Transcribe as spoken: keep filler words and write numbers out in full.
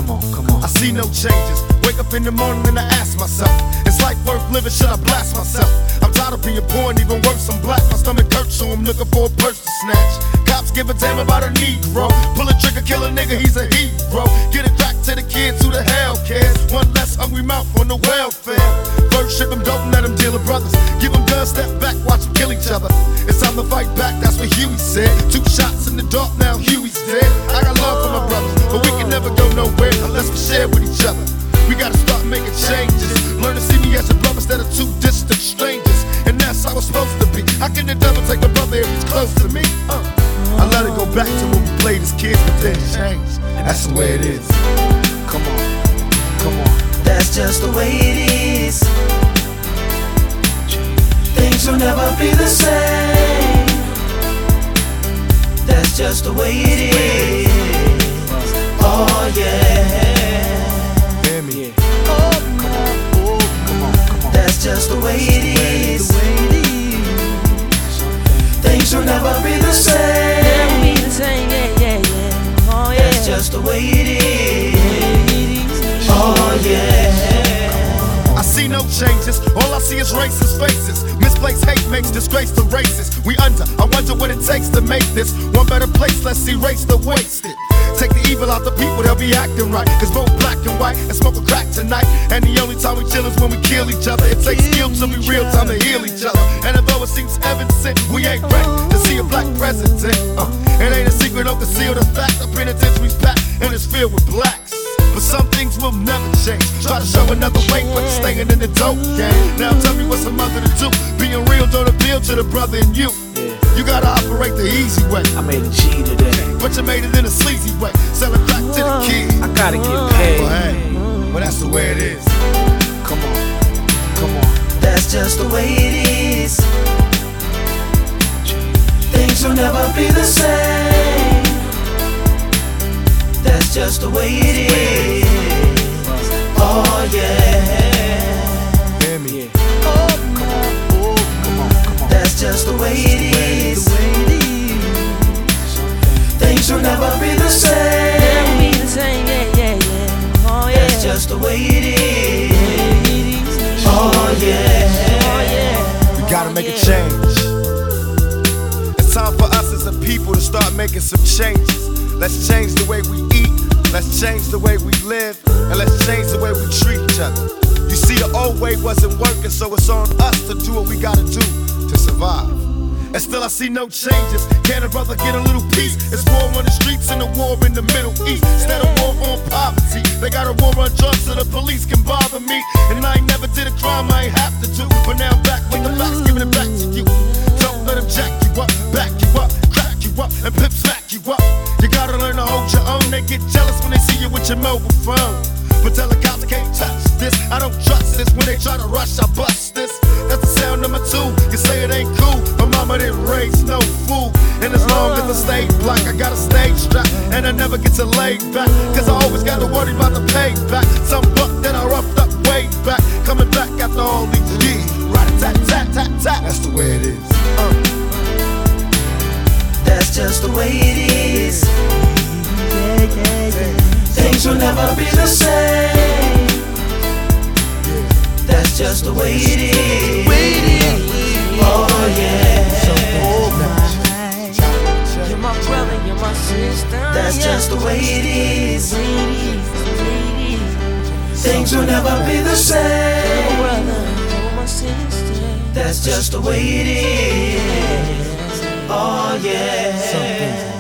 Come on, come on. I see no changes. Wake up in the morning and I ask myself, is life worth living? Should I blast myself? I'm tired of being poor and even worse, I'm black. My stomach hurts, so I'm looking for a purse to snatch. Cops give a damn about a Negro. Pull a trigger, kill a nigga, he's a hero. Get it back to the kids who the hell cares. One less hungry mouth on the welfare. First ship them, don't let them deal with brothers. Give them guns, step back, watch them kill each other. It's time to fight back, that's what Huey said. Two shots in the dark, now Huey's dead. I got love for my brothers, but we can never go nowhere unless we share with each other. We gotta start making changes. Learn to see me as a brother instead of two distant strangers. And that's how it's supposed to be. How can the devil take my brother if he's close to me? Uh. I let it go back to when we played as kids, but then changed. That's the way it is. Come on, come on. That's just the way it is. Things will never be the same. That's just the way it is. Oh yeah. Hear me? Oh, come on, oh, come on, come on. That's just the way it is. Things will never be the same. Never be the same, yeah, yeah, yeah. Oh yeah. That's just the way it is. Oh yeah. I see no changes, all I see is racist faces. Misplaced hate makes disgrace to races. We under, I wonder what it takes to make this one better place. Let's erase the wasted. Take the evil out the people, they'll be acting right. Cause both black and white and smoke a crack tonight. And the only time we chill is when we kill each other. It takes skill to be real time to heal each other. And although it seems evident, we ain't ready to see a black president. uh, It ain't a secret, don't conceal the fact. The penitentiary's packed and it's filled with blacks. But some things will never change. Try to show another way, but you're staying in the dope game. Now tell me what's a mother to do. Being real don't appeal to the brother in you. You gotta operate the easy way. I made a G today. But you made it in a sleazy way. Selling crack to the kids. I gotta get paid. Well, hey, well that's the way it is. Come on, come on. That's just the way it is. Things will never be the same. That's just the way it is. Oh yeah. Hear me? Oh, come on, oh, come on, come on. That's just the way it is. Things will never be the same. Never be the same, yeah, yeah, yeah. Oh yeah. That's just the way it is. Oh yeah. Oh yeah. We gotta make a change. It's time for us as a people to start making some changes. Let's change the way we eat, let's change the way we live, and let's change the way we treat each other. You see, the old way wasn't working, so it's on us to do what we gotta do to survive. And still I see no changes. Can a brother get a little peace? It's war on the streets and a war in the Middle East. Instead of war on poverty, they got a war on drugs so the police can bother me. And I ain't never did a crime I ain't have to do, but now I'm back with the facts, giving it back to you. Don't let them jack you up, back you up, crack you up, and pimp smack you up. You gotta learn to hold your own. They get jealous when they see you with your mobile phone. But tell the cops I can't touch this. I don't trust this. When they try to rush, I bust this. That's the sound number two. You say it ain't cool. My mama didn't raise no fool. And as long as I stay black, I got a stage strap. And I never get to lay back. Cause I always gotta worry about the payback. Some buck that I roughed up way back. Coming back after all these years. Rat-a-tat-tat-tat-tat. That's the way it is. Uh. That's just the way it is. Yeah, yeah, yeah. Things will never be the same. That's just the way it is. Oh yeah. You're my brother, you're my sister. That's just the way it is. Things will never be the same. That's just the way it is. Oh yeah.